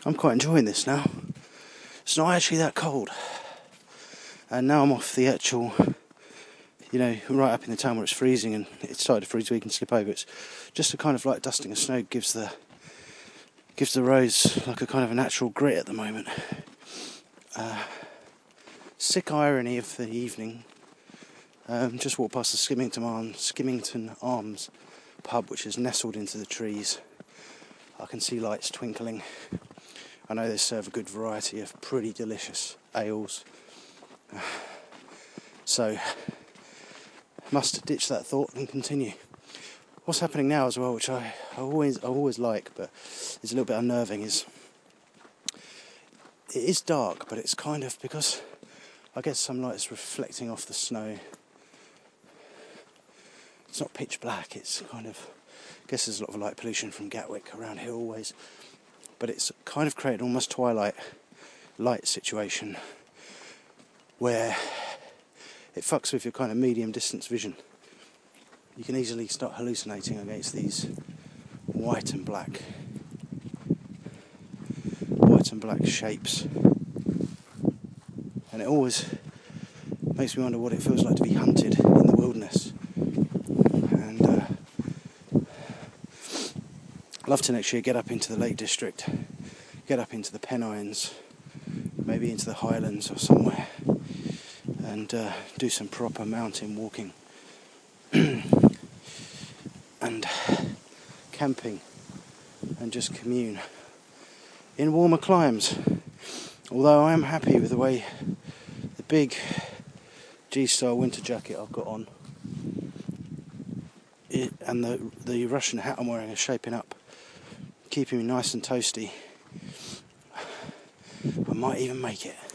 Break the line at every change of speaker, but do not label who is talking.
I'm quite enjoying this now. It's not actually that cold. And now I'm off the actual, right up in the town where it's freezing, and it started to freeze so you can slip over. It's just a kind of like dusting of snow gives the roads like a kind of a natural grit at the moment. Sick irony of the evening. Just walked past the Skimmington Arms pub, which is nestled into the trees. I can see lights twinkling. I know they serve a good variety of pretty delicious ales. So, must ditch that thought and continue. What's happening now as well, which I always like, but is a little bit unnerving, is it is dark, but it's kind of, because I guess some light's reflecting off the snow. It's not pitch black, it's kind of, I guess there's a lot of light pollution from Gatwick around here always, but it's kind of created almost twilight light situation where it fucks with your kind of medium distance vision. You can easily start hallucinating against these white and black shapes, and it always makes me wonder what it feels like to be hunted in the wilderness. And I'd love to next year get up into the Lake District, get up into the Pennines, maybe into the Highlands or somewhere, and do some proper mountain walking and camping, and just commune in warmer climes. Although I am happy with the way the big G-style winter jacket I've got on and the Russian hat I'm wearing are shaping up, keeping me nice and toasty. I might even make it.